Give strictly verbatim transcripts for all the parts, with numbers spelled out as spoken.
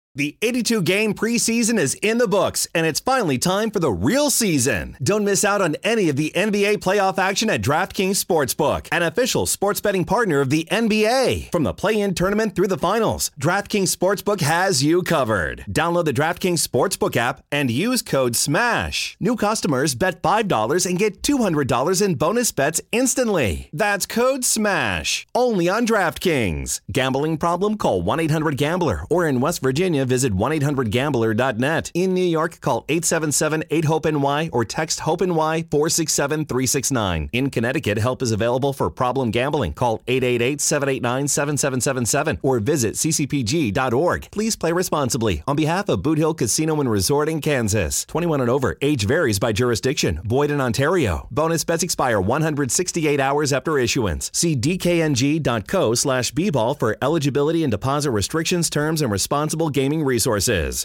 The eighty-two game preseason is in the books, and it's finally time for the real season. Don't miss out on any of the N B A playoff action at DraftKings Sportsbook, an official sports betting partner of the N B A. From the play-in tournament through the finals, DraftKings Sportsbook has you covered. Download the DraftKings Sportsbook app and use code SMASH. New customers bet five dollars and get two hundred dollars in bonus bets instantly. That's code SMASH. Only on DraftKings. Gambling problem? Call one eight hundred gambler, or in West Virginia, visit one eight hundred gambler dot net. In New York, call eight seven seven eight hope N Y or text HOPE-NY four six seven three six nine. In Connecticut, help is available for problem gambling. Call eight eight eight seven eight nine seven seven seven seven or visit c c p g dot org. Please play responsibly. On behalf of Boot Hill Casino and Resort in Kansas. twenty-one and over. Age varies by jurisdiction. Void in Ontario. Bonus bets expire one hundred sixty-eight hours after issuance. See d k n g dot co slash b ball for eligibility and deposit restrictions, terms, and responsible gaming resources.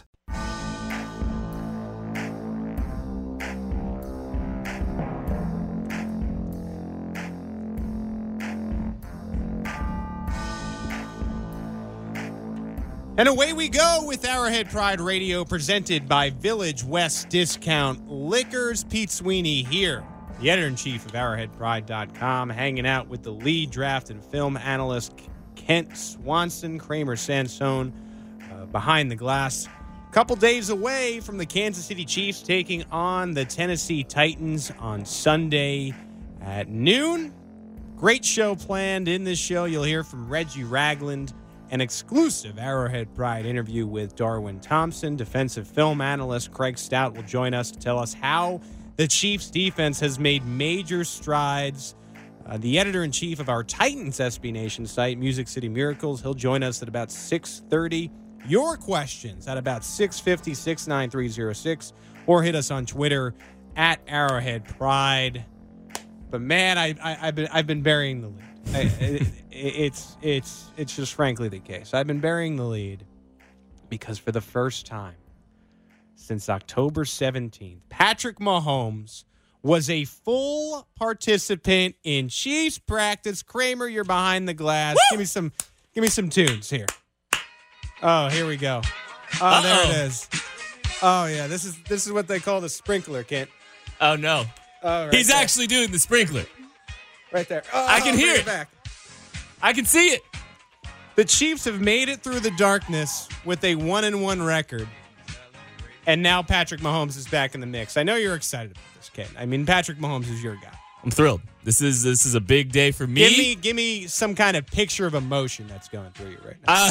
And away we go with Arrowhead Pride Radio, presented by Village West Discount Liquors. Pete Sweeney here, the editor-in-chief of arrowhead pride dot com, hanging out with the lead draft and film analyst Kent Swanson. Kramer Sansone uh, behind the glass. A couple days away from the Kansas City Chiefs taking on the Tennessee Titans on Sunday at noon. Great show planned. In this show, you'll hear from Reggie Ragland, an exclusive Arrowhead Pride interview with Darwin Thompson. Defensive film analyst Craig Stout will join us to tell us how the Chiefs defense has made major strides. Uh, the editor-in-chief of our Titans S B Nation site, Music City Miracles, he'll join us at about six thirty. Your questions at about six fifty, six nine three oh six, or hit us on Twitter at Arrowhead Pride. But man, I, I, I've been I've been burying the lead. I, it, it's it's it's just frankly the case. I've been burying the lead because for the first time since October seventeenth, Patrick Mahomes was a full participant in Chiefs practice. Kramer, you're behind the glass. Woo! Give me some give me some tunes here. Oh, here we go. Oh, Uh-oh. There it is. Oh yeah, this is this is what they call the sprinkler, Kent. Oh no. Oh, right He's there. actually doing the sprinkler. Right there. Oh, I can hear it. Back. I can see it. The Chiefs have made it through the darkness with a one and one record. And now Patrick Mahomes is back in the mix. I know you're excited about this, Kent. I mean, Patrick Mahomes is your guy. I'm thrilled. This is this is a big day for me. Give me give me some kind of picture of emotion that's going through you right now. Uh,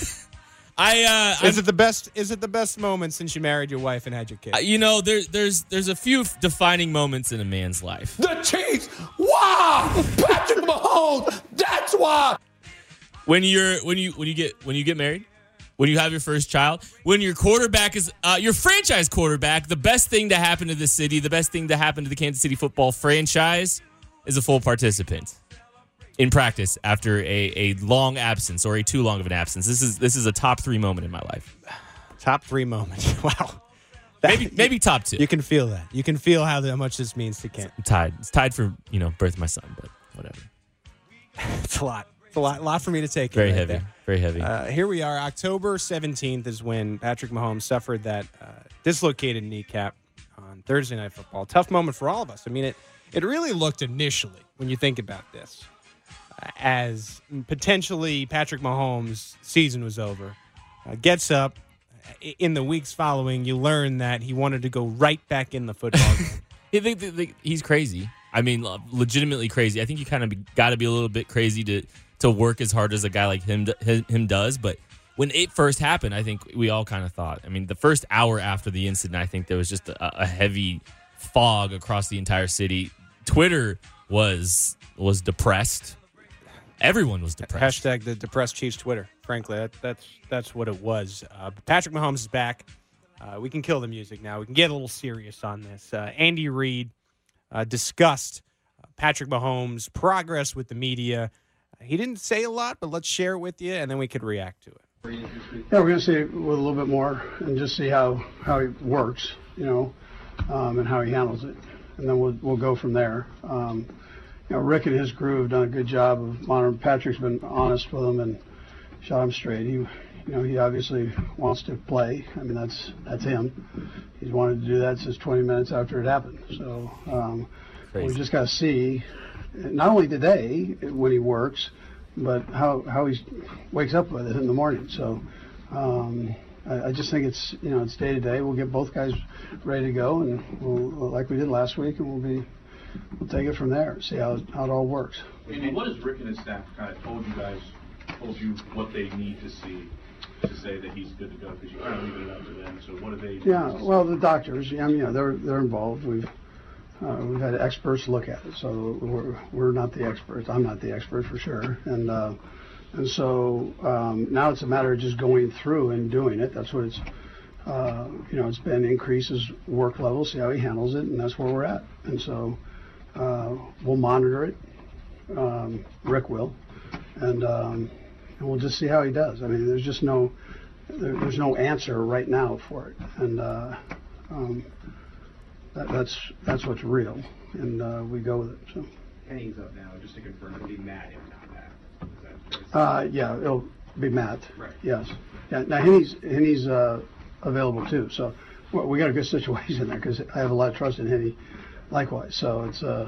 I uh, is I'm, it the best? Is it the best moment since you married your wife and had your kid? Uh, you know, there, there's there's a few defining moments in a man's life. The Chiefs, wow! Patrick Mahomes, that's why. When you're when you when you get when you get married, when you have your first child, when your quarterback is uh, your franchise quarterback, the best thing to happen to the city, the best thing to happen to the Kansas City football franchise is a full participant in practice after a, a long absence or a too long of an absence. This is this is a top three moment in my life. Top three moment. Wow. That, maybe maybe top two. You can feel that. You can feel how, how much this means to Kent. It's tied. It's tied for, you know, birth of my son, but whatever. It's a lot. It's a lot, a lot for me to take. Very right heavy. There. Very heavy. Uh, here we are. October seventeenth is when Patrick Mahomes suffered that uh, dislocated kneecap on Thursday Night Football. Tough moment for all of us. I mean, it, it really looked initially, when you think about this, uh, as potentially Patrick Mahomes' season was over. Uh, gets up. In the weeks following, you learn that he wanted to go right back in the football game. I think that- that he's crazy. I mean, legitimately crazy. I think you kind of got to be a little bit crazy to to work as hard as a guy like him him does. But when it first happened, I think we all kind of thought. I mean, the first hour after the incident, I think there was just a, a heavy fog across the entire city. Twitter was was depressed. Everyone was depressed. Hashtag the depressed Chiefs Twitter. Frankly, that, that's that's what it was. Uh, but Patrick Mahomes is back. Uh, we can kill the music now. We can get a little serious on this. Uh, Andy Reid uh, discussed uh, Patrick Mahomes' progress with the media. Uh, he didn't say a lot, but let's share it with you, and then we could react to it. Yeah, we're going to see it with a little bit more and just see how, how he works, you know, um, and how he handles it. And then we'll we'll go from there. Um, you know, Rick and his crew have done a good job of monitoring. Patrick's been honest with him and shot him straight. He you know, he obviously wants to play. I mean, that's that's him. He's wanted to do that since twenty minutes after it happened. So um, we just got to see, not only today when he works, but how how he wakes up with it in the morning. So um, I, I just think it's you know it's day to day. We'll get both guys ready to go, and we'll like we did last week, and we'll be we'll take it from there. See how how it all works. And what has Rick and his staff kind of told you guys? Told you what they need to see to say that he's good to go, because you kind of leave it up to them. So what do they? Yeah, well, the doctors, I mean, you know, they're they're involved. We've uh, we've had experts look at it, so we're we're not the experts. I'm not the expert for sure, and uh, and so um, now it's a matter of just going through and doing it. That's what it's. Uh, you know, it's been increases work level, see how he handles it, and that's where we're at. And so uh, we'll monitor it. Um, Rick will, and. Um, And we'll just see how he does. I mean, there's just no, there, there's no answer right now for it, and uh, um, that, that's that's what's real, and uh, we go with it. So. Henny's up now, just to confirm, it'll be Matt if not Matt. Is that fair to say? Uh, yeah, it'll be Matt. Right. Yes. Yeah. Now Henny's Henny's uh, available too, so well, we got a good situation there because I have a lot of trust in Henny. Likewise, so it's uh,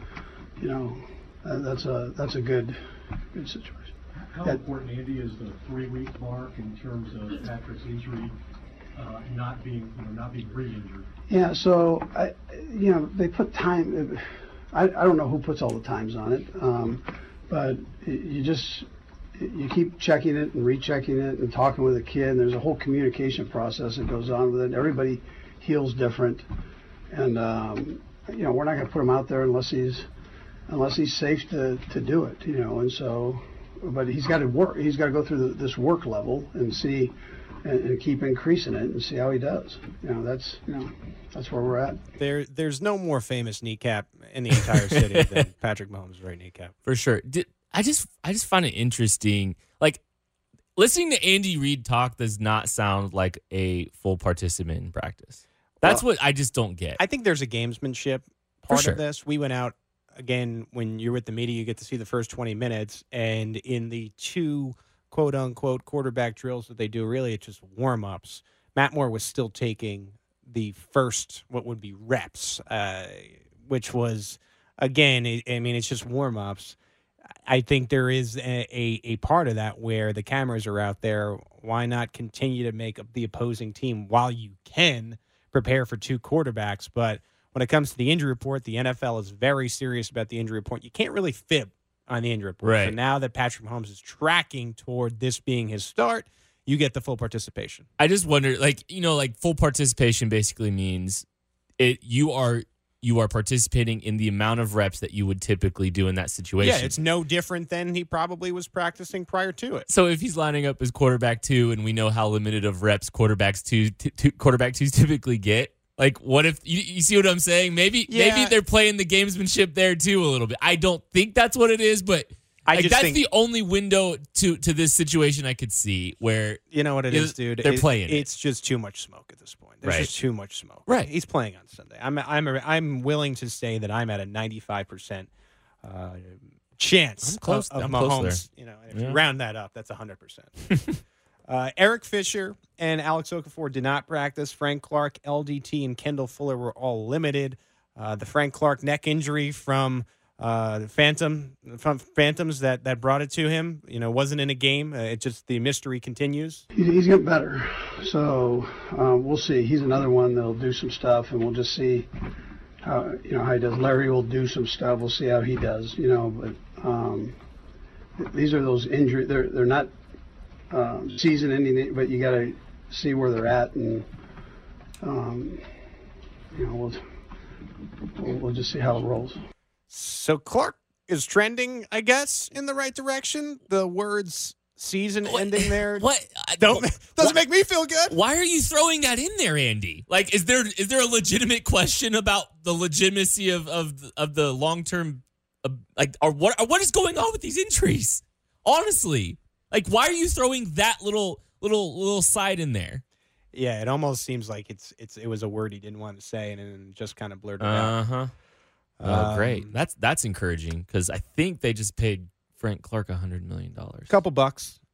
you know, uh, that's a that's a good good situation. How important, Andy, is the three-week mark in terms of Patrick's injury uh, not being, you know, not being re-injured? Yeah, so I, you know, they put time. I, I don't know who puts all the times on it, um, but you just you keep checking it and rechecking it and talking with a kid. And there's a whole communication process that goes on with it. Everybody heals different, and um, you know, we're not going to put him out there unless he's unless he's safe to, to do it. You know, and so. But he's got to work. He's got to go through the, this work level and see, and, and keep increasing it and see how he does. You know, that's you know, that's where we're at. There, there's no more famous kneecap in the entire city than Patrick Mahomes' right kneecap. For sure. Did, I just, I just find it interesting. Like listening to Andy Reid talk does not sound like a full participant in practice. That's well, what I just don't get. I think there's a gamesmanship part sure. of this. We went out. Again, when you're with the media, you get to see the first twenty minutes. And in the two quote-unquote quarterback drills that they do, really it's just warm-ups. Matt Moore was still taking the first, what would be reps, uh, which was, again, it, I mean, it's just warm-ups. I think there is a, a, a part of that where the cameras are out there. Why not continue to make the opposing team, while you can, prepare for two quarterbacks? But when it comes to the injury report, the N F L is very serious about the injury report. You can't really fib on the injury report. Right. So now that Patrick Mahomes is tracking toward this being his start, you get the full participation. I just wonder, like, you know, like full participation basically means it you are you are participating in the amount of reps that you would typically do in that situation. Yeah, it's no different than he probably was practicing prior to it. So if he's lining up as quarterback two, and we know how limited of reps quarterbacks two, t- two quarterback twos typically get. Like, what if you, you see what I'm saying? Maybe yeah. maybe they're playing the gamesmanship there too a little bit. I don't think that's what it is, but I like, just that's think, the only window to to this situation I could see where you know what it is, dude. They're it, playing. It's it. just too much smoke at this point. There's right. just too much smoke. Right. He's playing on Sunday. I'm I'm a, I'm willing to say that I'm at a ninety-five percent uh, chance I'm close. of, of I'm Mahomes. close You know, if yeah. you round that up, that's one hundred percent. Uh, Eric Fisher and Alex Okafor did not practice. Frank Clark, L D T, and Kendall Fuller were all limited. Uh, the Frank Clark neck injury from uh, the Phantom, from Phantoms that, that brought it to him, you know, wasn't in a game. Uh, it just the mystery continues. He's, he's getting better, so um, we'll see. He's another one that'll do some stuff, and we'll just see how you know how he does. Larry will do some stuff. We'll see how he does. You know, but um, these are those injuries. They're they're not. Um, season ending, but you got to see where they're at, and um, you know we'll, we'll we'll just see how it rolls. So Clark is trending, I guess, in the right direction. The words "season what, ending" there, what don't doesn't what, make me feel good. Why are you throwing that in there, Andy? Like, is there is there a legitimate question about the legitimacy of of of the long term, uh, like, or what or what is going on with these injuries? Honestly. Like, why are you throwing that little little little side in there? Yeah, it almost seems like it's it's it was a word he didn't want to say, and then just kind of blurted it out. Uh huh. Oh, Um, great. That's that's encouraging because I think they just paid Frank Clark a hundred million dollars. Couple bucks.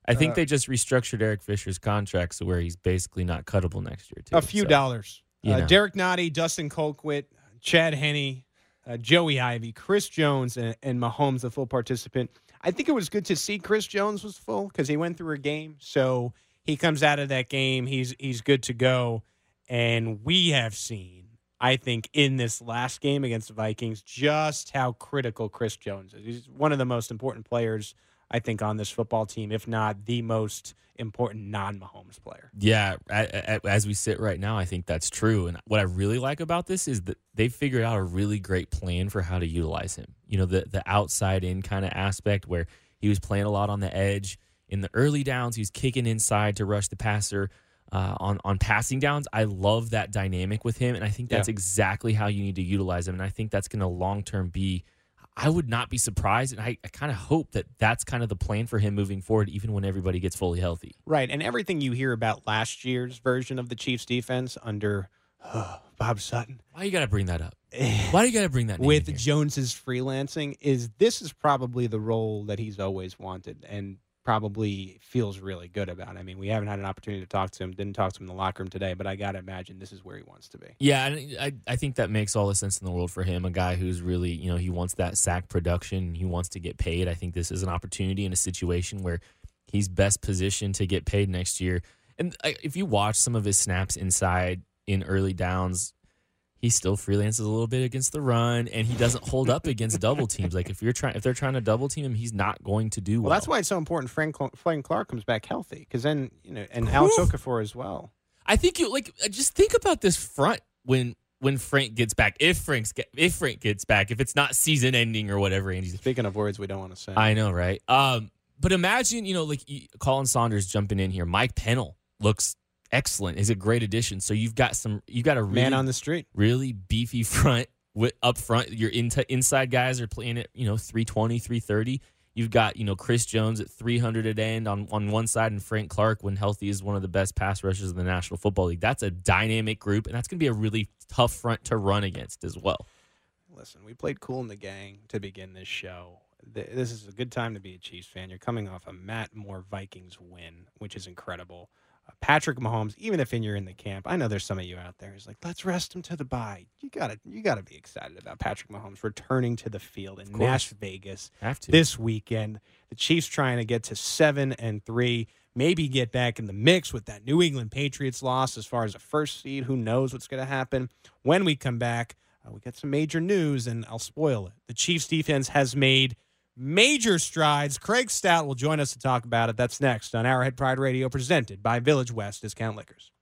I think Uh, they just restructured Eric Fisher's contract so where he's basically not cuttable next year, too. A few so, dollars. you Uh, know. Derek Nottie, Dustin Colquitt, Chad Henne, uh, Joey Ivy, Chris Jones, and, and Mahomes, the full participant. I think it was good to see Chris Jones was full because he went through a game. So he comes out of that game. He's he's good to go. And we have seen, I think, in this last game against the Vikings, just how critical Chris Jones is. He's one of the most important players, I think, on this football team, if not the most important non-Mahomes player. Yeah, a- a- as we sit right now, I think that's true. And what I really like about this is that they figured out a really great plan for how to utilize him. You know, the the outside in kind of aspect where he was playing a lot on the edge. In the early downs, he was kicking inside to rush the passer. Uh, on, on passing downs, I love that dynamic with him, and I think that's Yeah. exactly how you need to utilize him. And I think that's going to long-term be I would not be surprised, and I, I kind of hope that that's kind of the plan for him moving forward, even when everybody gets fully healthy. Right, and everything you hear about last year's version of the Chiefs' defense under uh, Bob Sutton. Why you got to bring that up? Why do you got to bring that name With in here? Jones's freelancing is this is probably the role that he's always wanted and probably feels really good about. I mean, we haven't had an opportunity to talk to him, didn't talk to him in the locker room today, but I got to imagine this is where he wants to be. Yeah, and I, I think that makes all the sense in the world for him, a guy who's really, you know, he wants that sack production, he wants to get paid. I think this is an opportunity in a situation where he's best positioned to get paid next year. And if you watch some of his snaps inside in early downs, he still freelances a little bit against the run, and he doesn't hold up against double teams. Like if you're trying, if they're trying to double team him, he's not going to do well. Well, that's why it's so important Frank, Frank Clark comes back healthy, because then, you know, and Alex Okafor as well. I think you like just think about this front when when Frank gets back. If Frank's get, if Frank gets back, if it's not season ending or whatever. Andy's Speaking of words we don't want to say, I know, right? Um, but imagine, you know, like Colin Saunders jumping in here. Mike Pennell looks excellent. Is a great addition. So you've got some, you got a really, man on the street, really beefy front with up front. Your into, inside guys are playing at, you know, three twenty, three thirty. You've got, you know, Chris Jones at three hundred at end on, on one side, and Frank Clark, when healthy, is one of the best pass rushers in the National Football League. That's a dynamic group, and that's going to be a really tough front to run against as well. Listen, we played Cool in the Gang to begin this show. This is a good time to be a Chiefs fan. You're coming off a Matt Moore Vikings win, which is incredible. Uh, Patrick Mahomes, even if you're in the camp, I know there's some of you out there who's like, let's rest him to the bye. You gotta, you gotta be excited about Patrick Mahomes returning to the field in Las Vegas Have to. this weekend. The Chiefs trying to get to seven and three, maybe get back in the mix with that New England Patriots loss as far as a first seed. Who knows what's going to happen when we come back? Uh, we got some major news, and I'll spoil it. The Chiefs defense has made major strides. Craig Stout will join us to talk about it. That's next on Arrowhead Pride Radio, presented by Village West Discount Liquors.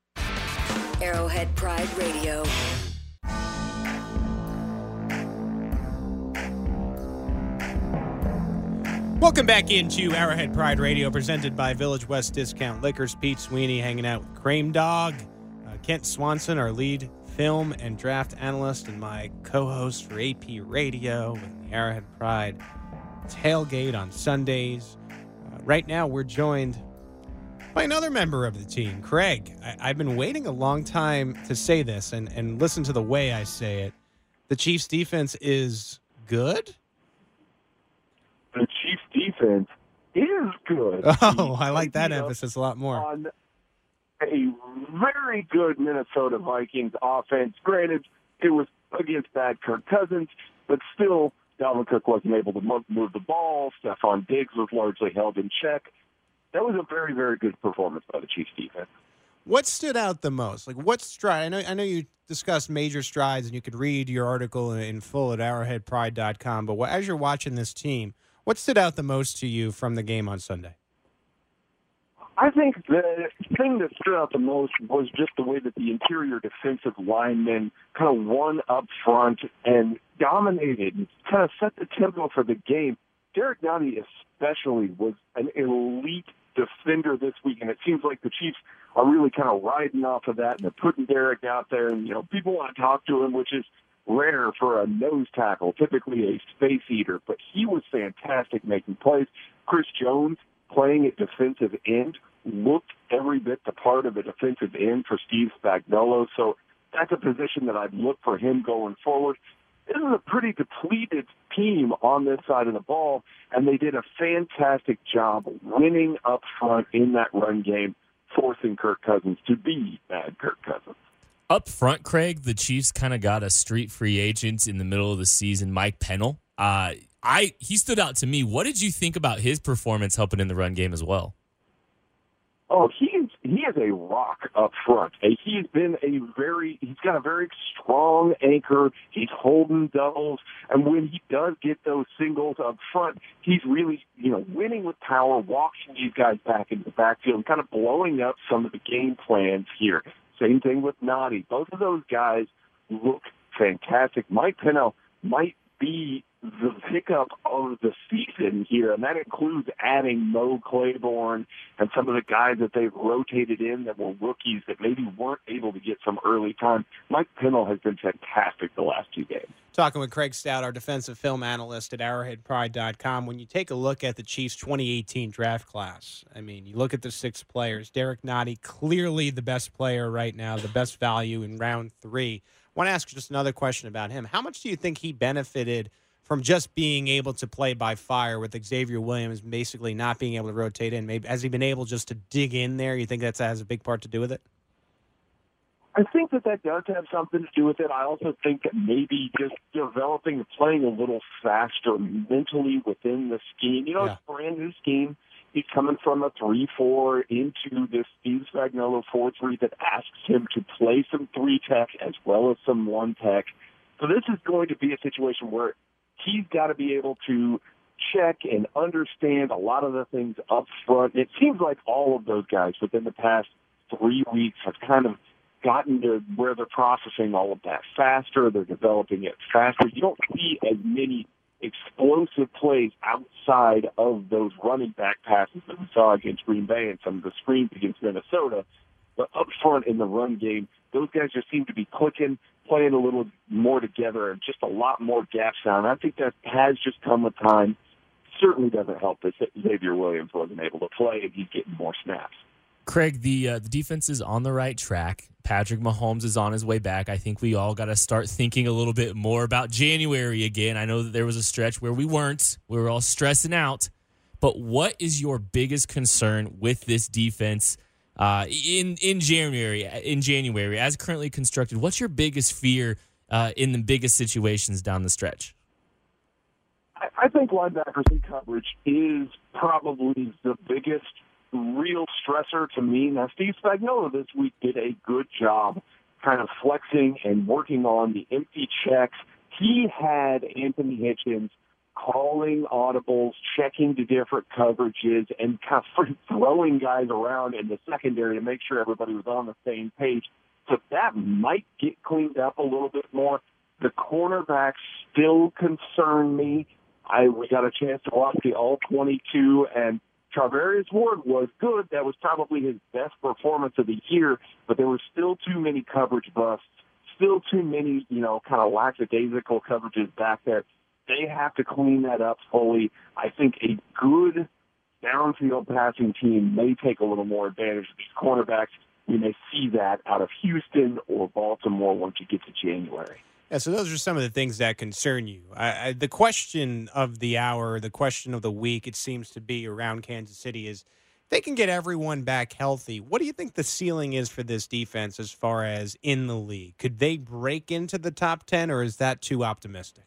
Arrowhead Pride Radio. Welcome back into Arrowhead Pride Radio, presented by Village West Discount Liquors. Pete Sweeney hanging out with Crame Dog, uh, Kent Swanson, our lead film and draft analyst, and my co-host for A P Radio with the Arrowhead Pride tailgate on Sundays. Uh, right now, we're joined by another member of the team, Craig. I- I've been waiting a long time to say this, and, and listen to the way I say it. The Chiefs' defense is good? The Chiefs' defense is good. Oh, I like that You know, emphasis a lot more. on a very good Minnesota Vikings offense. Granted, it was against bad Kirk Cousins, but still, Dalvin Cook wasn't able to mo- move the ball. Stephon Diggs was largely held in check. That was a very, very good performance by the Chiefs defense. What stood out the most? Like, what stride? I know, I know you discussed major strides, and you could read your article in full at arrowhead pride dot com. But what, as you're watching this team, what stood out the most to you from the game on Sunday? I think the thing that stood out the most was just the way that the interior defensive linemen kind of won up front and dominated and kind of set the tempo for the game. Derek Nottie especially was an elite defender this week, and it seems like the Chiefs are really kind of riding off of that, and they're putting Derek out there, and, you know, people want to talk to him, which is rare for a nose tackle, typically a space eater, but he was fantastic making plays. Chris Jones playing at defensive end looked every bit the part of a defensive end for Steve Spagnuolo, so that's a position that I'd look for him going forward. this is a pretty depleted team on this side of the ball, and they did a fantastic job winning up front in that run game, forcing Kirk Cousins to be bad Kirk Cousins. Up front, Craig, the Chiefs kind of got a street free agent in the middle of the season, Mike Pennell. Uh, I he stood out to me. What did you think about his performance helping in the run game as well? Oh, he's he is a rock up front. He's been a very he's got a very strong anchor. He's holding doubles, and when he does get those singles up front, he's really you know winning with power, walking these guys back into the backfield, and kind of blowing up some of the game plans here. Same thing with Noddy. Both of those guys look fantastic. Mike Pennell might be the pickup of the season here, and that includes adding Mo Claiborne and some of the guys that they've rotated in that were rookies that maybe weren't able to get some early time. Mike Pennell has been fantastic the last two games. Talking with Craig Stout, our defensive film analyst at arrowhead pride dot com. When you take a look at the Chiefs' twenty eighteen draft class, I mean, you look at the six players. Derek Noddy, clearly the best player right now, the best value in round three. I want to ask just another question about him. How much do you think he benefited from just being able to play by fire with Xavier Williams basically not being able to rotate in? Maybe has he been able just to dig in there? You think that has a big part to do with it? I think that that does have something to do with it. I also think that maybe just developing, playing a little faster mentally within the scheme. You know, yeah. It's a brand new scheme. He's coming from a three four into this Steve Spagnuolo four three that asks him to play some three tech as well as some one tech. So this is going to be a situation where he's got to be able to check and understand a lot of the things up front. It seems like all of those guys within the past three weeks have kind of gotten to where they're processing all of that faster. They're developing it faster. You don't see as many explosive plays outside of those running back passes that we saw against Green Bay and some of the screens against Minnesota. But up front in the run game, those guys just seem to be clicking, playing a little more together, and just a lot more gaps down. I think that has just come with time. Certainly doesn't help that Xavier Williams wasn't able to play, and he's getting more snaps. Craig, the uh, the defense is on the right track. Patrick Mahomes is on his way back. I think we all got to start thinking a little bit more about January again. I know that there was a stretch where we weren't. We were all stressing out. But what is your biggest concern with this defense uh, in in January? In January, as currently constructed, what's your biggest fear uh, in the biggest situations down the stretch? I, I think linebackers in coverage is probably the biggest real stressor to me. Now, Steve Spagnuolo this week did a good job kind of flexing and working on the empty checks. He had Anthony Hitchens calling audibles, checking the different coverages, and kind of throwing guys around in the secondary to make sure everybody was on the same page. So that might get cleaned up a little bit more. The cornerbacks still concern me. I we got a chance to watch the all twenty-two, and Charvarius Ward was good. That was probably his best performance of the year, but there were still too many coverage busts, still too many, you know, kind of lackadaisical coverages back there. They have to clean that up fully. I think a good downfield passing team may take a little more advantage of these cornerbacks. We may see that out of Houston or Baltimore once you get to January. Yeah, so those are some of the things that concern you. I, I, the question of the hour, the question of the week, it seems to be around Kansas City is if they can get everyone back healthy, what do you think the ceiling is for this defense as far as in the league? Could they break into the top ten, or is that too optimistic?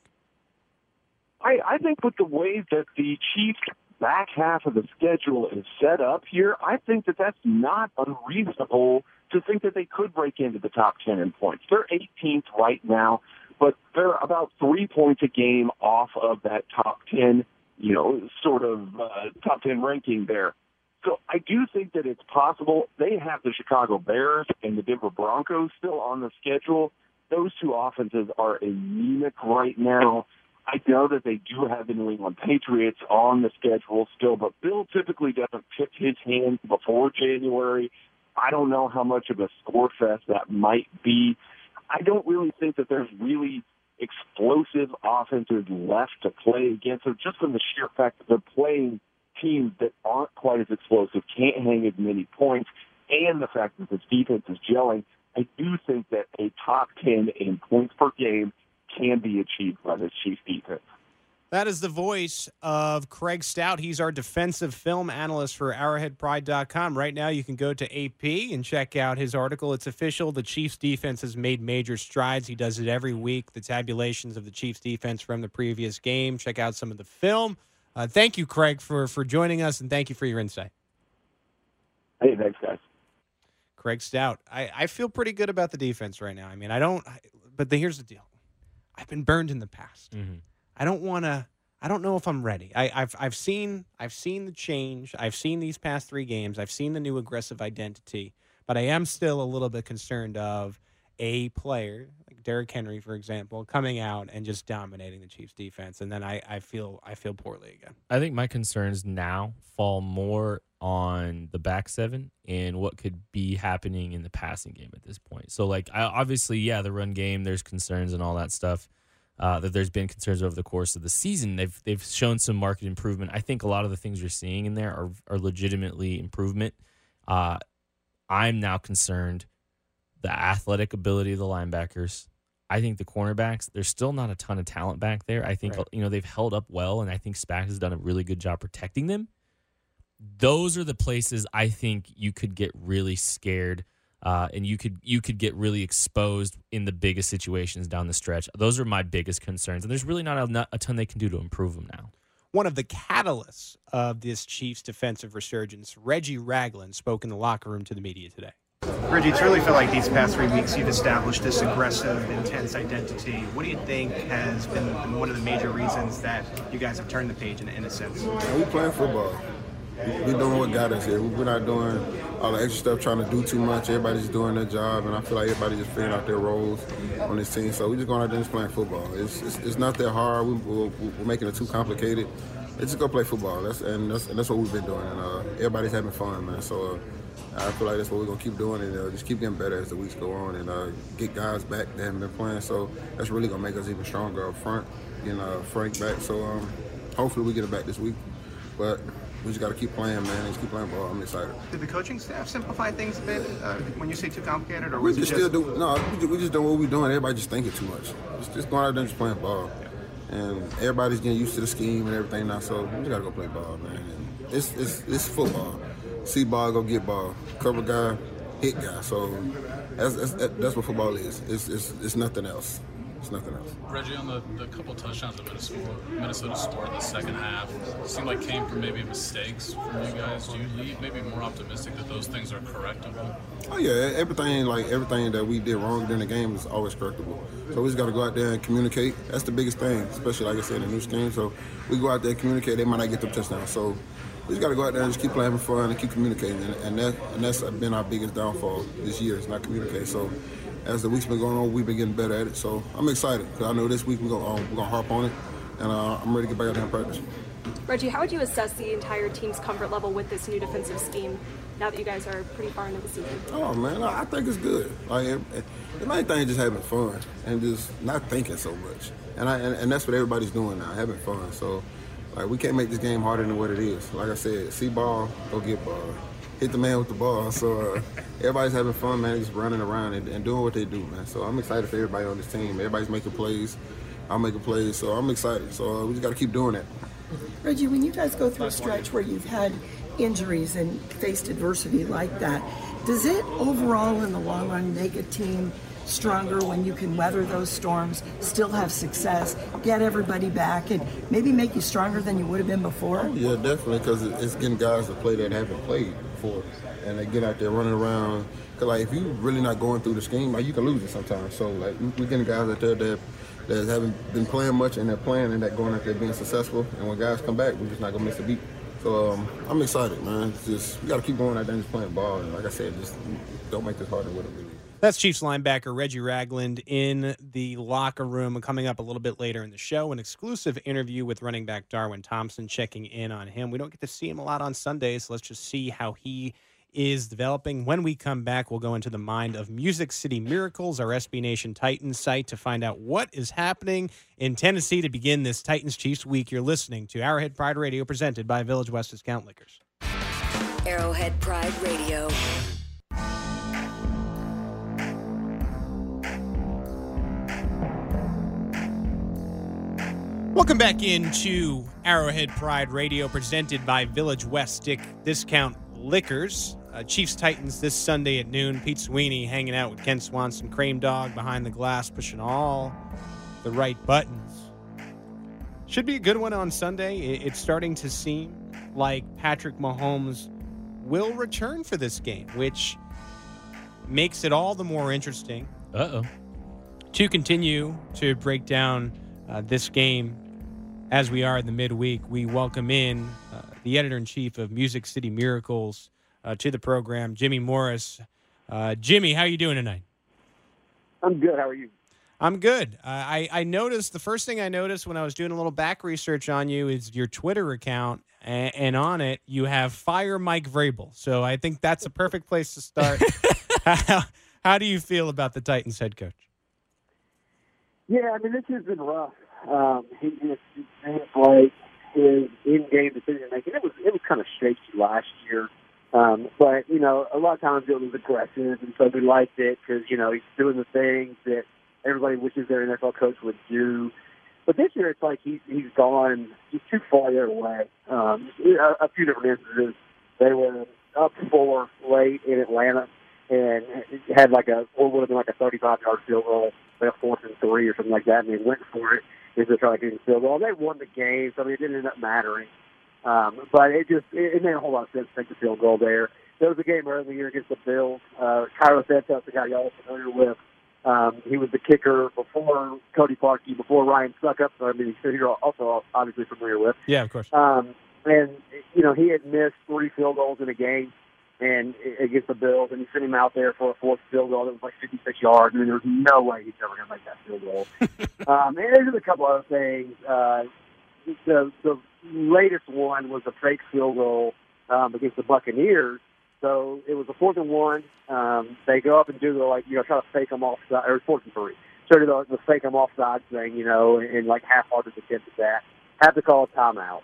I, I think with the way that the Chiefs' back half of the schedule is set up here, I think that that's not unreasonable to think that they could break into the top ten in points. They're eighteenth right now, but they're about three points a game off of that top ten, you know, sort of uh, top ten ranking there. So I do think that it's possible. They have the Chicago Bears and the Denver Broncos still on the schedule. Those two offenses are anemic right now. I know that they do have the New England Patriots on the schedule still, but Bill typically doesn't tip his hand before January. I don't know how much of a score fest that might be. I don't really think that there's really explosive offenses left to play against, so just from the sheer fact that they're playing teams that aren't quite as explosive, can't hang as many points, and the fact that this defense is gelling, I do think that a top ten in points per game can be achieved by this Chiefs defense. That is the voice of Craig Stout. He's our defensive film analyst for arrowhead pride dot com. Right now, you can go to A P and check out his article. It's official. The Chiefs defense has made major strides. He does it every week, the tabulations of the Chiefs defense from the previous game. Check out some of the film. Uh, thank you, Craig, for, for joining us, and thank you for your insight. Hey, thanks, guys. Craig Stout. I, I feel pretty good about the defense right now. I mean, I don't – but the, here's the deal. I've been burned in the past. Mm-hmm. I don't want to. I don't know if I'm ready. I, I've I've seen I've seen the change. I've seen these past three games. I've seen the new aggressive identity. But I am still a little bit concerned of a player like Derrick Henry, for example, coming out and just dominating the Chiefs defense. And then I, I feel I feel poorly again. I think my concerns now fall more on the back seven and what could be happening in the passing game at this point. So, like, I, obviously, yeah, the run game, there's concerns and all that stuff. Uh, that there's been concerns over the course of the season. They've they've shown some market improvement. I think a lot of the things you're seeing in there are are legitimately improvement. Uh, I'm now concerned the athletic ability of the linebackers. I think the cornerbacks, there's still not a ton of talent back there. I think right. you know they've held up well, and I think Spags has done a really good job protecting them. Those are the places I think you could get really scared. Uh, and you could you could get really exposed in the biggest situations down the stretch. Those are my biggest concerns, and there's really not a, not a ton they can do to improve them now. One of the catalysts of this Chiefs defensive resurgence, Reggie Ragland, spoke in the locker room to the media today. Reggie, it's really felt like these past three weeks you've established this aggressive, intense identity. What do you think has been one of the major reasons that you guys have turned the page in, in a sense? We playing football. We're doing what got us here. We're not doing all the extra stuff, trying to do too much. Everybody's just doing their job, and I feel like everybody just figuring out their roles on this team. So we're just going out there and just playing football. It's it's, it's not that hard. We, we're, we're making it too complicated. Let's just go play football. That's and that's and that's what we've been doing. And uh, everybody's having fun, man. So uh, I feel like that's what we're gonna keep doing, and uh, just keep getting better as the weeks go on, and uh, get guys back that haven't been playing. So that's really gonna make us even stronger up front. You know, Frank back. So um, hopefully we get it back this week, but. We just got to keep playing, man. Just keep playing ball. I'm excited. Did the coaching staff simplify things a bit uh, when you say too complicated, or we was just it just still do? No, we just, we just doing what we're doing. Everybody just thinking too much. Just, just going out there and just playing ball, yeah. And everybody's getting used to the scheme and everything now. So we just got to go play ball, man. And it's it's it's football. See ball, go get ball. Cover guy, hit guy. So that's that's, that's what football is. It's it's it's nothing else. It's nothing else. Reggie, on the, the couple touchdowns that Minnesota, Minnesota scored in the second half, it seemed like came from maybe mistakes from you guys. Do you leave maybe more optimistic that those things are correctable? Oh yeah, everything like everything that we did wrong during the game is always correctable. So we just got to go out there and communicate. That's the biggest thing, especially like I said in the new scheme. So we go out there and communicate. They might not get them touchdowns. So we just got to go out there and just keep playing for fun and keep communicating. And, and that and that's been our biggest downfall this year is not communicate. So. As the week's been going on, we've been getting better at it. So I'm excited because I know this week we're going um, we're gonna harp on it, and uh, I'm ready to get back out there and practice. Reggie, how would you assess the entire team's comfort level with this new defensive scheme now that you guys are pretty far into the season? Oh, man, I think it's good. Like, the main thing is just having fun and just not thinking so much. And, I, and, and that's what everybody's doing now, having fun. So, like, we can't make this game harder than what it is. Like I said, see ball, go get ball. Hit the man with the ball. So uh, everybody's having fun, man, just running around and, and doing what they do, man. So I'm excited for everybody on this team. Everybody's making plays. I'm making plays. So I'm excited. So uh, we just got to keep doing that. Reggie, when you guys go through a stretch where you've had injuries and faced adversity like that, does it overall in the long run make a team stronger when you can weather those storms, still have success, get everybody back, and maybe make you stronger than you would have been before? Oh, yeah, definitely, because it's getting guys to play that haven't played before, and they get out there running around. Because, like, if you're really not going through the scheme, like, you can lose it sometimes. So, like, we're getting guys out there that, that haven't been playing much, and they're playing, and they're going out there being successful. And when guys come back, we're just not going to miss a beat. So, um, I'm excited, man. It's just, we got to keep going out there and just playing ball. And like I said, just don't make this harder than what it really is. That's Chiefs linebacker Reggie Ragland in the locker room. Coming up a little bit later in the show, an exclusive interview with running back Darwin Thompson, checking in on him. We don't get to see him a lot on Sundays, so let's just see how he is developing. When we come back, we'll go into the mind of Music City Miracles, our S B Nation Titans site, to find out what is happening in Tennessee to begin this Titans-Chiefs week. You're listening to Arrowhead Pride Radio, presented by Village West Discount Liquors. Arrowhead Pride Radio. Welcome back into Arrowhead Pride Radio, presented by Village West Stick Discount Liquors. Uh, Chiefs Titans this Sunday at noon. Pete Sweeney hanging out with Ken Swanson, Crane Dog behind the glass, pushing all the right buttons. Should be a good one on Sunday. It's starting to seem like Patrick Mahomes will return for this game, which makes it all the more interesting. Uh-oh. To continue to break down uh, this game as we are in the midweek, we welcome in uh, the editor-in-chief of Music City Miracles uh, to the program, Jimmy Morris. Uh, Jimmy, how are you doing tonight? I'm good. How are you? I'm good. Uh, I, I noticed, the first thing I noticed when I was doing a little back research on you is your Twitter account, and, and on it you have Fire Mike Vrabel. So I think that's a perfect place to start. how, how do you feel about the Titans head coach? Yeah, I mean, this has been rough. Um, he just seems like his in-game decision making. It was it was kind of shaky last year, um, but you know, a lot of times it was aggressive, and so we liked it because you know he's doing the things that everybody wishes their N F L coach would do. But this year, it's like he's he's gone he's too far the other way. Um, a, a few different instances. They were up four late in Atlanta and had like a what would have been like a thirty-five yard field goal, like a fourth and three or something like that, and they went for it. Is to try to get the field goal. They won the game, so I mean, it didn't end up mattering. Um, but it just it, it made a whole lot of sense to take the field goal there. There was a game earlier in the year against the Bills. Uh, Cairo Santos, the guy y'all are familiar with, um, he was the kicker before Cody Parkey, before Ryan Suckup. So I mean, you're also obviously familiar with. Yeah, of course. Um, and you know, he had missed three field goals in a game, and against the Bills, and he sent him out there for a fourth field goal that was like fifty-six yards. I mean, there was no way he's ever going to make that field goal. um, and there's a couple other things. Uh, the the latest one was a fake field goal um, against the Buccaneers. So it was a fourth and one. Um, they go up and do the like you know try to fake them offside, or fourth and three. So do the, the fake them offside thing, you know, and, and like half-hearted attempt at that. Have to call a timeout.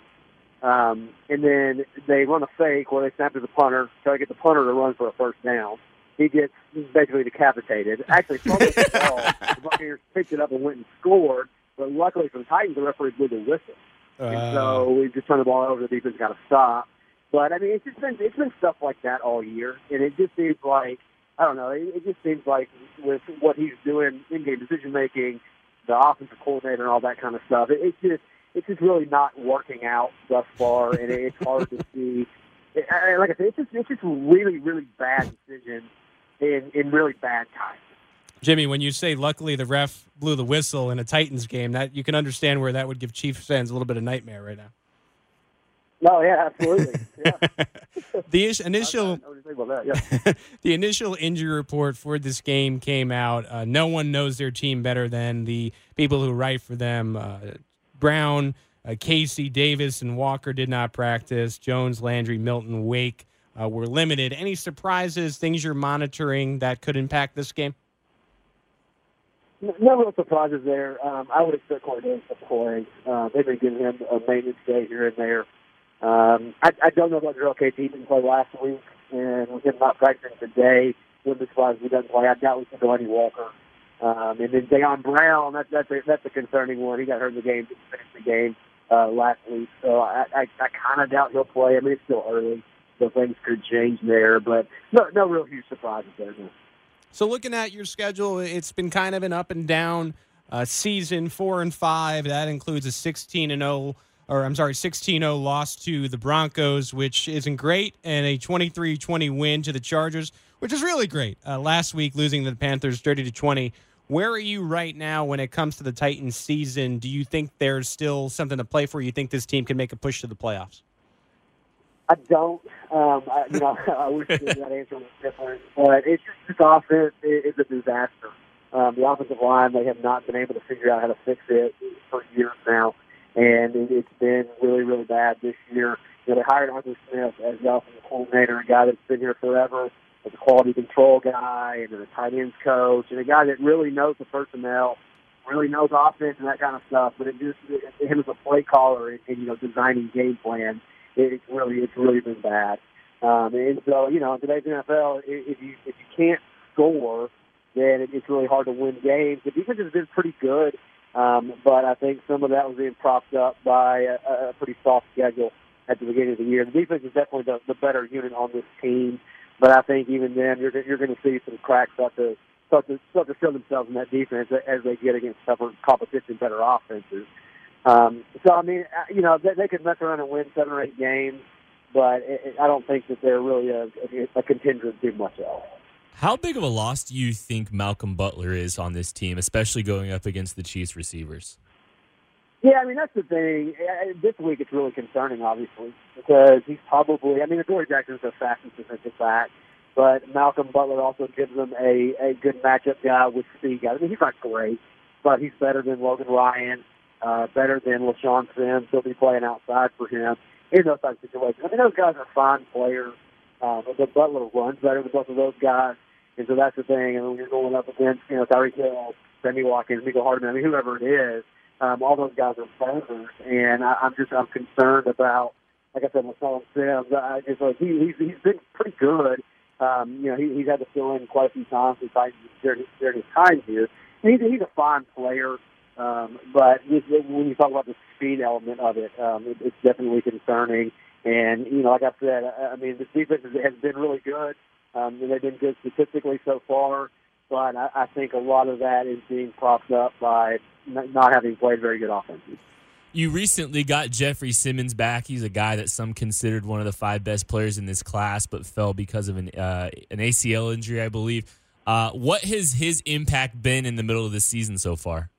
Um, and then they run a fake where they snap to the punter, try to get the punter to run for a first down. He gets basically decapitated. Actually, from the ball, the Buccaneers picked it up and went and scored. But luckily for the Titans, the referee blew the whistle. Uh, and so we just turned the ball over. The defense got to stop. But I mean, it's just been it's been stuff like that all year, and it just seems like I don't know. It, it just seems like with what he's doing in-game decision making, the offensive coordinator, and all that kind of stuff, it, it's just. It's just really not working out thus far, and it's hard to see. Like I said, it's just it's just really, really bad decision in, in really bad time. Jimmy, when you say luckily the ref blew the whistle in a Titans game, that you can understand where that would give Chiefs fans a little bit of nightmare right now. No, yeah, absolutely. Yeah. the is- initial that, yeah. the initial injury report for this game came out. Uh, no one knows their team better than the people who write for them. Uh, Brown, uh, Casey, Davis, and Walker did not practice. Jones, Landry, Milton, Wake uh, were limited. Any surprises, things you're monitoring that could impact this game? No, no real surprises there. Um, I would expect Corey Davis to play. Uh, they've been giving him a maintenance day here and there. Um, I, I don't know about Jarrell Casey. He didn't play last week, and with him not practicing today, wouldn't be surprised if he doesn't play. I doubt we can go any Walker. Um, and then Deion Brown, that, that's, a, that's a concerning one. He got hurt in the game, didn't finish the game uh, last week. So I, I, I kind of doubt he'll play. I mean, it's still early, so things could change there. But no, no real huge surprises there. No. So looking at your schedule, it's been kind of an up and down uh, season, four and five. That includes a sixteen and oh, or I'm sorry, sixteen oh loss to the Broncos, which isn't great, and a twenty-three twenty win to the Chargers, which is really great. Uh, last week, losing to the Panthers thirty to twenty. Where are you right now when it comes to the Titans season? Do you think there's still something to play for? You think this team can make a push to the playoffs? I don't. Um, I, you know, I wish that answer was different, but it's just this offense is a disaster. Um, the offensive line, they have not been able to figure out how to fix it for years now, and it, it's been really, really bad this year. You know, they hired Arthur Smith as the offensive coordinator, a guy that's been here forever, as a quality control guy, and a tight ends coach, and a guy that really knows the personnel, really knows offense and that kind of stuff. But it just it, him as a play caller and, and you know designing game plans, it, it's really it's really been bad. Um, and so you know in today's N F L, if you if you can't score, then it, it's really hard to win games. The defense has been pretty good. Um, but I think some of that was being propped up by a, a pretty soft schedule at the beginning of the year. The defense is definitely the, the better unit on this team, but I think even then you're you're going to see some cracks start to start to start to show themselves in that defense as they get against tougher competition, better offenses. Um, so I mean, you know, they, they could mess around and win seven or eight games, but it, it, I don't think that they're really a, a contender to do much else. How big of a loss do you think Malcolm Butler is on this team, especially going up against the Chiefs receivers? Yeah, I mean, that's the thing. This week it's really concerning, obviously, because he's probably, I mean, Adoree Jackson's the fastest defensive back, but Malcolm Butler also gives them a, a good matchup guy with speed guys. I mean, he's not great, but he's better than Logan Ryan, uh, better than LaShawn Sims. He'll be playing outside for him in those types of situations. I mean, those guys are fine players, uh, but Butler runs better than both of those guys. And so that's the thing. And when you're going up against, you know, Tyreek Hill, Sammy Watkins, Mecole Hardman, I mean, whoever it is, um, all those guys are burners. And I, I'm just, I'm concerned about, like I said, LaShawn Sims. I just like he, he's, he's been pretty good. Um, you know, he, he's had to fill in quite a few times during, during his time here. And he's, he's a fine player. Um, but when you talk about the speed element of it, um, it, it's definitely concerning. And, you know, like I said, I, I mean, the defense has been really good. Um, and they've been good statistically so far, but I, I think a lot of that is being propped up by n- not having played very good offenses. You recently got Jeffrey Simmons back. He's a guy that some considered one of the five best players in this class, but fell because of an uh, an A C L injury, I believe. Uh, what has his impact been in the middle of the season so far?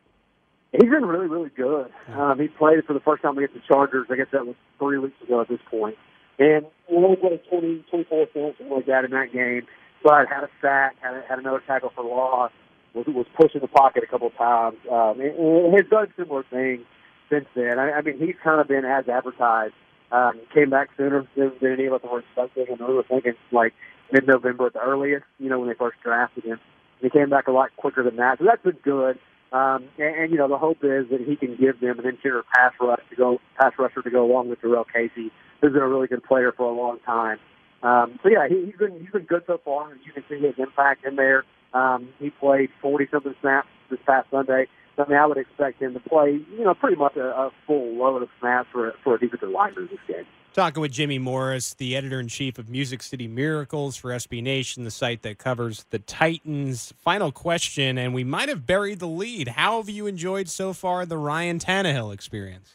He's been really, really good. Um, he played for the first time against the Chargers. I guess that was three weeks ago at this point. And we only played twenty, twenty-four points, something like that in that game. But had a sack, had, a, had another tackle for loss, was was pushing the pocket a couple of times. Um, and, and has done similar things since then. I, I mean, he's kind of been as advertised. Um, came back sooner than any of us were expecting. And we were thinking like mid-November at the earliest, you know, when they first drafted him. He came back a lot quicker than that. So that's been good. Um, and, and, you know, the hope is that he can give them an interior pass rush to go, pass rusher to go along with Jarrell Casey, who's been a really good player for a long time. Um, so yeah, he, he's been he's been good so far. You can see his impact in there. Um, he played forty something snaps this past Sunday. So, I mean, I would expect him to play, you know, pretty much a, a full load of snaps for for a defensive lineman this game. Talking with Jimmy Morris, the editor-in-chief of Music City Miracles for S B Nation, the site that covers the Titans. Final question, and we might have buried the lead. How have you enjoyed so far the Ryan Tannehill experience?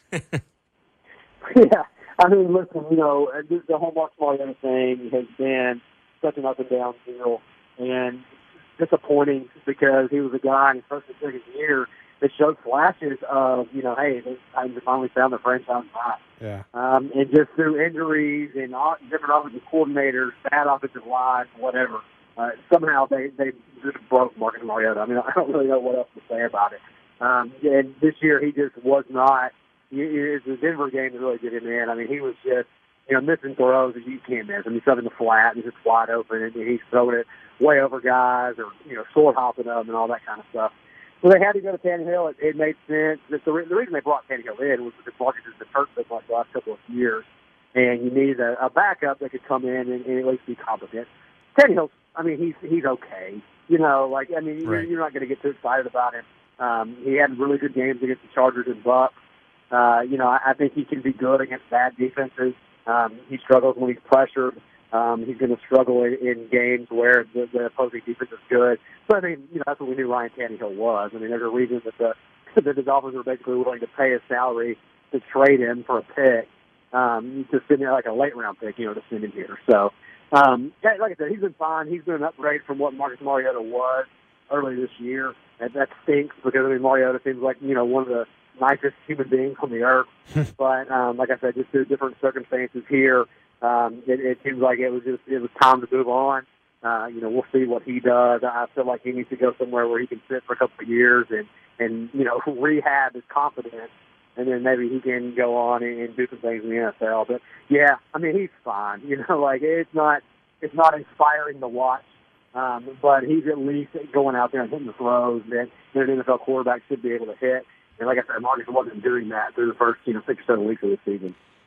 Yeah, I mean, listen, you know, the whole Marcus Mariota thing has been such an up and down deal, and disappointing because he was a guy in his first and second year that showed flashes of, you know, hey, they finally found the franchise spot. Yeah. Um, and just through injuries and all, different offensive coordinators, bad offensive lines, whatever, uh, somehow they, they just broke Marcus Mariota. I mean, I don't really know what else to say about it. Um, and this year he just was not, it was the Denver game that really did him in. I mean, he was just, you know, missing throws that you can't miss. I mean, he's in the flat and he's just wide open and he's throwing it way over guys or, you know, sword hopping them and all that kind of stuff. So they had to go to Tannehill. It, it made sense. The, the, the reason they brought Tannehill in was because Marcus has been hurt so much the last couple of years, and you needed a, a backup that could come in and, and at least be competent. Tannehill, I mean, he's he's okay. You know, like, I mean, right. you're, you're not going to get too excited about him. Um, he had really good games against the Chargers and Bucs. Uh, you know, I, I think he can be good against bad defenses. Um, he struggles when he's pressured. Um, he's going to struggle in, in games where the, the opposing defense is good. So, I mean, you know, that's what we knew Ryan Tannehill was. I mean, there's a reason that the that the Dolphins were basically willing to pay his salary to trade him for a pick, um, to send him like a late-round pick, you know, to send him here. So, um, yeah, like I said, he's been fine. He's been an upgrade from what Marcus Mariota was early this year. And that stinks because, I mean, Mariota seems like, you know, one of the nicest human beings on the earth. But, um, like I said, just through different circumstances here, Um, it, it seems like it was just it was time to move on. Uh, you know, we'll see what he does. I feel like he needs to go somewhere where he can sit for a couple of years and, and you know, rehab his confidence, and then maybe he can go on and, and do some things in the N F L. But yeah, I mean, he's fine. You know, like it's not it's not inspiring to watch, um, but he's at least going out there and hitting the throws that an N F L quarterback should be able to hit. And like I said, Marcus wasn't doing that through the first you know six or seven weeks of the season.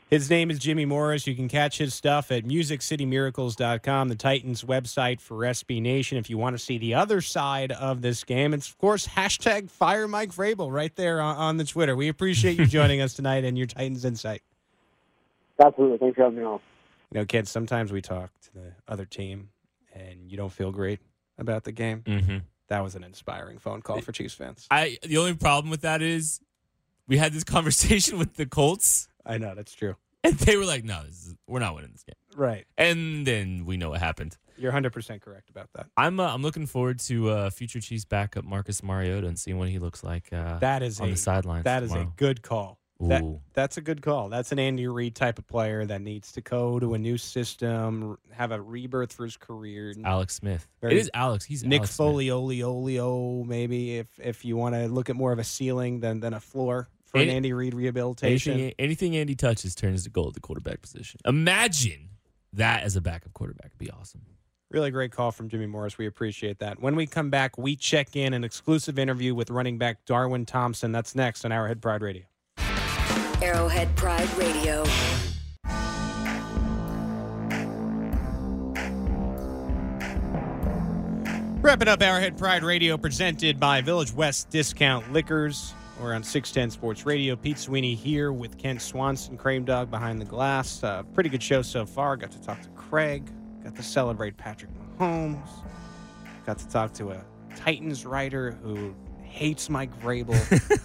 His name is Jimmy Morris. You can catch his stuff at music city miracles dot com, the Titans website for S B Nation. If you want to see the other side of this game, it's, of course, hashtag Fire Mike Vrabel right there on, on the Twitter. We appreciate you joining us tonight and your Titans Insight. Absolutely. Thanks for having me on. You know, kids, sometimes we talk to the other team and you don't feel great about the game. Mm-hmm. That was an inspiring phone call for Chiefs fans. I the only problem with that is we had this conversation with the Colts. I know, that's true. And they were like, no, this is, we're not winning this game. Right. And then we know what happened. You're one hundred percent correct about that. I'm uh, I'm looking forward to uh, future Chiefs backup Marcus Mariota and seeing what he looks like uh, that is on a, the sidelines. That is tomorrow. a good call. That, Ooh. that's a good call. That's an Andy Reid type of player that needs to go to a new system, have a rebirth for his career. Alex Smith. Very, it is Alex. He's Nick Alex Foliolio, maybe, if if you want to look at more of a ceiling than, than a floor for Any, an Andy Reid rehabilitation. Anything, anything Andy touches turns to gold at the quarterback position. Imagine that as a backup quarterback. It'd be awesome. Really great call from Jimmy Morris. We appreciate that. When we come back, we check in an exclusive interview with running back Darwin Thompson. That's next on Arrowhead Pride Radio. Arrowhead Pride Radio. Wrapping up Arrowhead Pride Radio, presented by Village West Discount Liquors. We're on six ten Sports Radio. Pete Sweeney here with Kent Swanson, Cream Dog behind the glass. Uh, pretty good show so far. Got to talk to Craig. Got to celebrate Patrick Mahomes. Got to talk to a Titans writer who hates Mike Vrabel.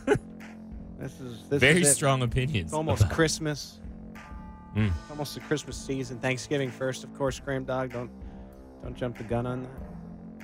This is this very is strong opinions. It's almost about. Christmas. Mm. It's almost the Christmas season. Thanksgiving first, of course. Cream Dog, don't don't jump the gun on that.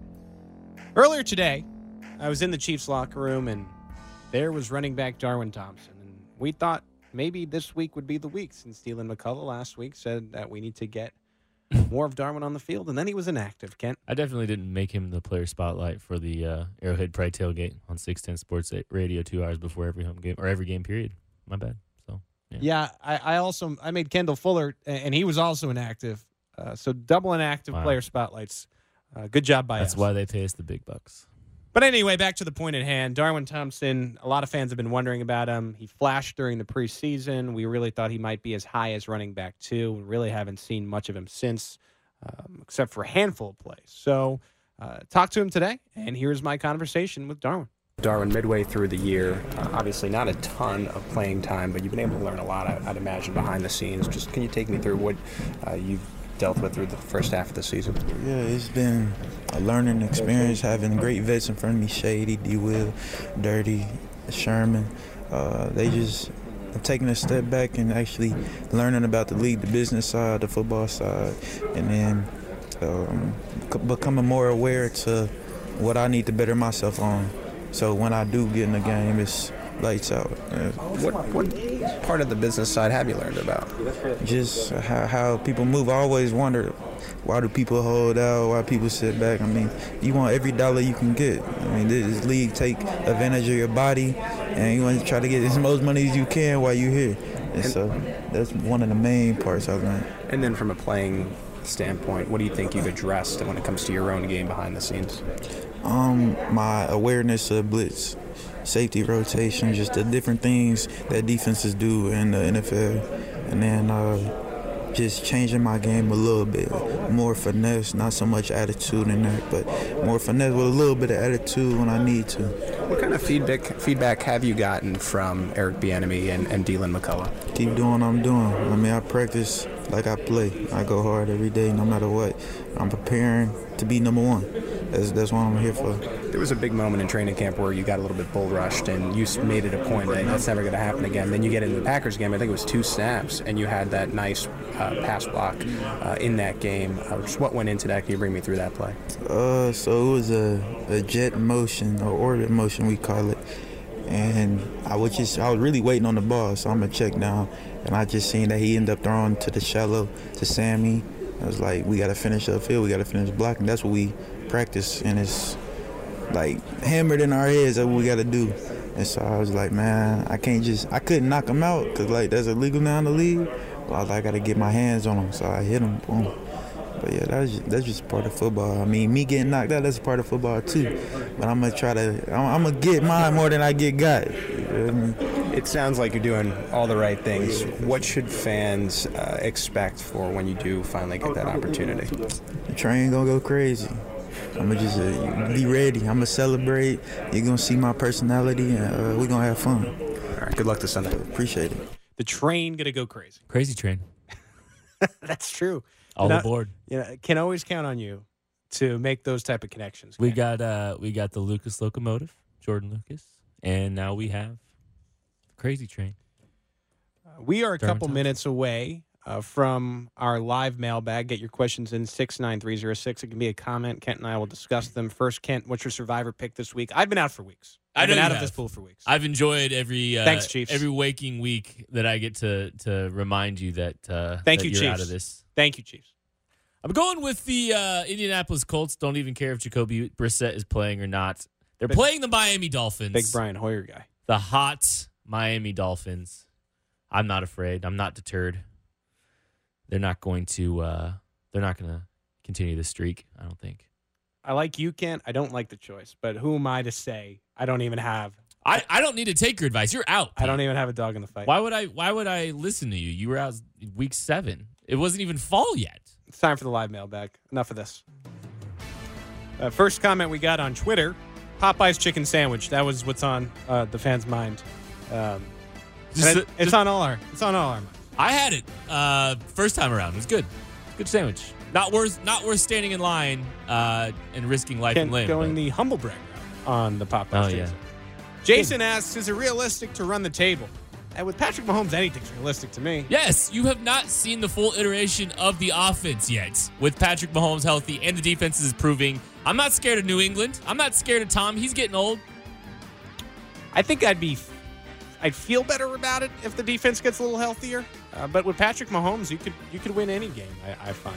Earlier today, I was in the Chiefs locker room and there was running back Darwin Thompson, and we thought maybe this week would be the week since Dylan McCullough last week said that we need to get more of Darwin on the field, and then he was inactive, Kent. I definitely didn't make him the player spotlight for the uh, Arrowhead Pride tailgate on six ten Sports Radio two hours before every home game or every game period. My bad. So yeah, yeah I, I also I made Kendall Fuller, and he was also inactive. Uh, so double inactive wow. player spotlights. Uh, good job by That's us. That's why they pay us the big bucks. But anyway, back to the point at hand. Darwin Thompson, a lot of fans have been wondering about him. He flashed during the preseason. We really thought he might be as high as running back two. We really haven't seen much of him since, um, except for a handful of plays. So uh, talked to him today, and here's my conversation with Darwin. Darwin, midway through the year, uh, obviously not a ton of playing time, but you've been able to learn a lot, I, I'd imagine, behind the scenes. Just can you take me through what uh, you've dealt with through the first half of the season? Yeah, it's been a learning experience, having great vets in front of me, Shady, D. Will, Dirty, Sherman. Uh, they just taking a step back and actually learning about the league, the business side, the football side, and then um, becoming more aware to what I need to better myself on. So when I do get in the game, it's lights out. Yeah. What what part of the business side have you learned about? Just how, how people move. I always wondered, why do people hold out? Why people sit back? I mean, you want every dollar you can get. I mean, this league take advantage of your body, and you want to try to get as much money as you can while you're here. And so that's one of the main parts I've learned. And then from a playing standpoint, what do you think you've addressed when it comes to your own game behind the scenes? Um, my awareness of blitz, safety rotation, just the different things that defenses do in the N F L, and then uh, just changing my game a little bit, more finesse, not so much attitude in there, but more finesse with a little bit of attitude when I need to. What kind of feedback feedback have you gotten from Eric Bieniemy and, and Dylan McCullough? Keep doing what I'm doing. I mean, I practice like I play. I go hard every day, no matter what. I'm preparing to be number one. That's, that's what I'm here for. There was a big moment in training camp where you got a little bit bull rushed, and you made it a point that that's never going to happen again. Then you get into the Packers game, I think it was two snaps, and you had that nice uh, pass block uh, in that game. Uh, just what went into that? Can you bring me through that play? Uh, so it was a, a jet motion, or orbit motion we call it. And I was just, I was really waiting on the ball, so I'm going to check down. And I just seen that he ended up throwing to the shallow to Sammy. I was like, we got to finish upfield, we got to finish blocking. That's what we practice, and it's like hammered in our heads that what we got to do. And so I was like, man, I can't just, I couldn't knock him out because, like, that's illegal now in the league. But I was like, I got to get my hands on him. So I hit him, boom. But yeah, that's just, that's just part of football. I mean, me getting knocked out, that's part of football too. But I'm gonna try to, I'm, I'm gonna get mine more than I get got. You know what I mean? It sounds like you're doing all the right things. What should fans uh, expect for when you do finally get that opportunity? The train gonna go crazy. I'm gonna just uh, be ready. I'm gonna celebrate. You're gonna see my personality, and uh, we're gonna have fun. All right. Good luck this Sunday. Appreciate it. The train gonna go crazy. Crazy train. That's true. All Not, aboard. You know, can always count on you to make those type of connections. We got uh, we got the Lucas locomotive, Jordan Lucas, and now we have the Crazy Train. Uh, we are a Darwin couple Thompson. minutes away uh, from our live mailbag. Get your questions in six nine three zero six. It can be a comment. Kent and I will discuss them. First, Kent, what's your survivor pick this week? I've been out for weeks. I've I know been you out of have. this pool for weeks. I've enjoyed every uh, Thanks, Chiefs. every waking week that I get to to remind you that uh, Thank that you, you're Chiefs. out of this. Thank you, Chiefs. I'm going with the uh, Indianapolis Colts. Don't even care if Jacoby Brissett is playing or not. They're Big- playing the Miami Dolphins. Big Brian Hoyer guy. The hot Miami Dolphins. I'm not afraid. I'm not deterred. They're not going to. Uh, they're not going to continue the streak. I don't think. I like you, Kent. I don't like the choice, but who am I to say? I don't even have. I, I don't need to take your advice. You're out. I don't even have a dog in the fight. Why would I? Why would I listen to you? You were out week seven. It wasn't even fall yet. It's time for the live mailbag. Enough of this. Uh, first comment we got on Twitter: Popeye's chicken sandwich. That was what's on uh, the fans' mind. Um, Just and a- it, it's just- on all our. It's on all our minds. I had it uh, first time around. It was good. Good sandwich. Not worth not worth standing in line uh, and risking life Kent and limb. going but- the humble brag route on the Popeyes. Oh, chicken yeah. sandwich. Jason asks, "Is it realistic to run the table?" And with Patrick Mahomes, anything's realistic to me. Yes, you have not seen the full iteration of the offense yet. With Patrick Mahomes healthy and the defense is improving, I'm not scared of New England. I'm not scared of Tom. He's getting old. I think I'd be, I'd feel better about it if the defense gets a little healthier. Uh, but with Patrick Mahomes, you could you could win any game. I, I find.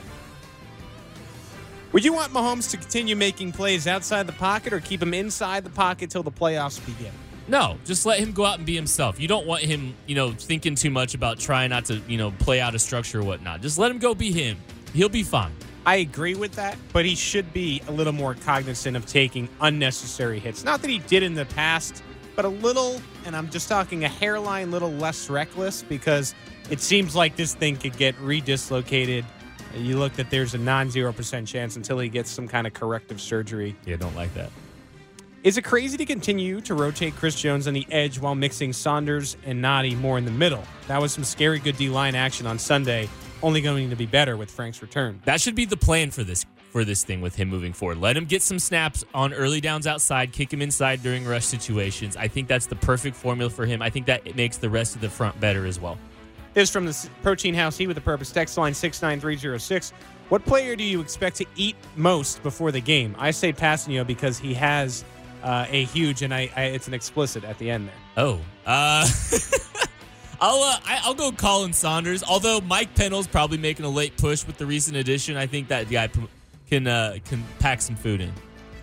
Would you want Mahomes to continue making plays outside the pocket or keep him inside the pocket till the playoffs begin? No, just let him go out and be himself. You don't want him, you know, thinking too much about trying not to, you know, play out a structure or whatnot. Just let him go be him. He'll be fine. I agree with that, but he should be a little more cognizant of taking unnecessary hits. Not that he did in the past, but a little, and I'm just talking a hairline little less reckless, because it seems like this thing could get redislocated. You look that there's a non-zero percent chance until he gets some kind of corrective surgery. Yeah, don't like that. Is it crazy to continue to rotate Chris Jones on the edge while mixing Saunders and Nadi more in the middle? That was some scary good D-line action on Sunday, only going to be better with Frank's return. That should be the plan for this for this thing with him moving forward. Let him get some snaps on early downs outside, kick him inside during rush situations. I think that's the perfect formula for him. I think that it makes the rest of the front better as well. This is from the Protein House, He with a Purpose, text line six nine three zero six. What player do you expect to eat most before the game? I say Passanio because he has uh, a huge, and I, I it's an explicit at the end there. Oh, uh, I'll uh, I, I'll go Colin Saunders. Although Mike Pennell's probably making a late push with the recent addition, I think that guy can uh, can pack some food in.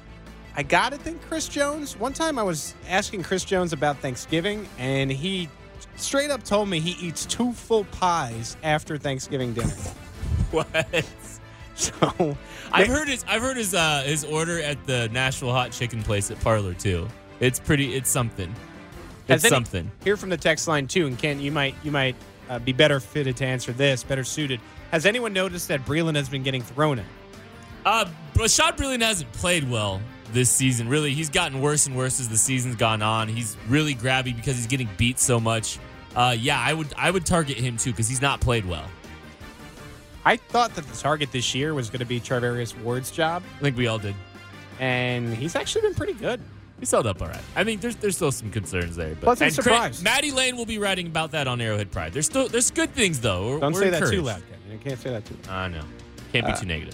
I gotta think Chris Jones. One time I was asking Chris Jones about Thanksgiving, and he straight up told me he eats two full pies after Thanksgiving dinner. What? So I've heard his I've heard his uh, his order at the Nashville Hot Chicken place at Parlor too. It's pretty. It's something. It's Has any- something. Here from the text line too, and Ken, you might you might uh, be better fitted to answer this, better suited. Has anyone noticed that Breeland has been getting thrown at? Uh, Rashad Breeland hasn't played well this season. Really, he's gotten worse and worse as the season's gone on. He's really grabby because he's getting beat so much. Uh, yeah, I would I would target him too because he's not played well. I thought that the target this year was going to be Charvarius Ward's job. I think we all did, and he's actually been pretty good. He's held up all right. I mean, there's there's still some concerns there. But Pleasant and surprise. Maddie Lane will be writing about that on Arrowhead Pride. There's still there's good things though. We're, Don't we're say that encouraged. too loud, Ken. You can't say that too loud. I know. Can't be Uh, too negative.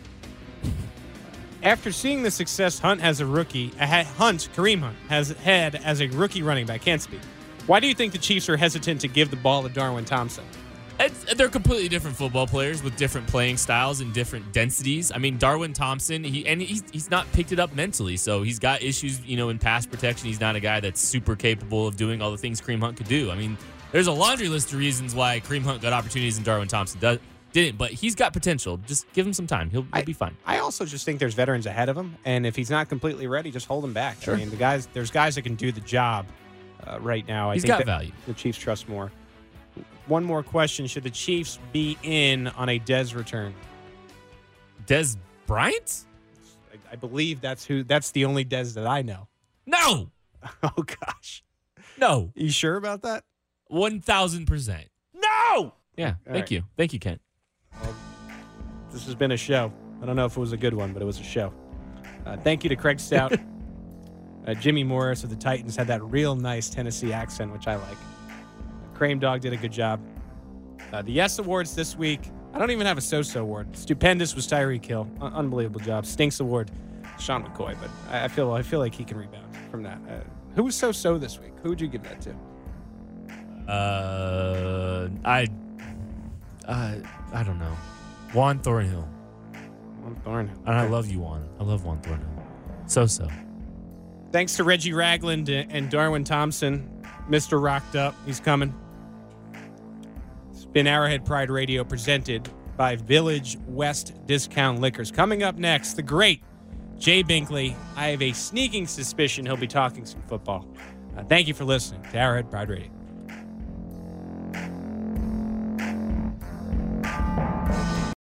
After seeing the success Hunt has a rookie, uh, Hunt, Kareem Hunt, has had as a rookie running back, can't speak. Why do you think the Chiefs are hesitant to give the ball to Darwin Thompson? It's, they're completely different football players with different playing styles and different densities. I mean, Darwin Thompson, he and he's he's not picked it up mentally, so he's got issues, you know, in pass protection. He's not a guy that's super capable of doing all the things Kareem Hunt could do. I mean, there's a laundry list of reasons why Kareem Hunt got opportunities and Darwin Thompson does, didn't, but he's got potential. Just give him some time. He'll, he'll I, be fine. I also just think there's veterans ahead of him, and if he's not completely ready, just hold him back. Sure. I mean, the guys, there's guys that can do the job. uh, right now. I He's think got that value. The Chiefs trust more. One more question. Should the Chiefs be in on a Dez return? Dez Bryant? I, I believe that's who. That's the only Dez that I know. No. Oh, gosh. No. You sure about that? one thousand percent. No! Yeah, All thank right. you. Thank you, Kent. Well, this has been a show. I don't know if it was a good one, but it was a show. Uh, thank you to Craig Stout. uh, Jimmy Morris of the Titans had that real nice Tennessee accent, which I like. Crane Dog did a good job. Uh, the Yes Awards this week. I don't even have a so-so award. Stupendous was Tyreek Hill. Un- unbelievable job. Stinks award, Sean McCoy. But I, I feel I feel like he can rebound from that. Uh, who was so-so this week? Who would you give that to? Uh, I, uh, I don't know. Juan Thornhill. Juan Thornhill. And I love you, Juan. I love Juan Thornhill. So-so. Thanks to Reggie Ragland and Darwin Thompson. Mister Rocked Up. He's coming. It's been Arrowhead Pride Radio presented by Village West Discount Liquors. Coming up next, the great Jay Binkley. I have a sneaking suspicion he'll be talking some football. Uh, thank you for listening to Arrowhead Pride Radio.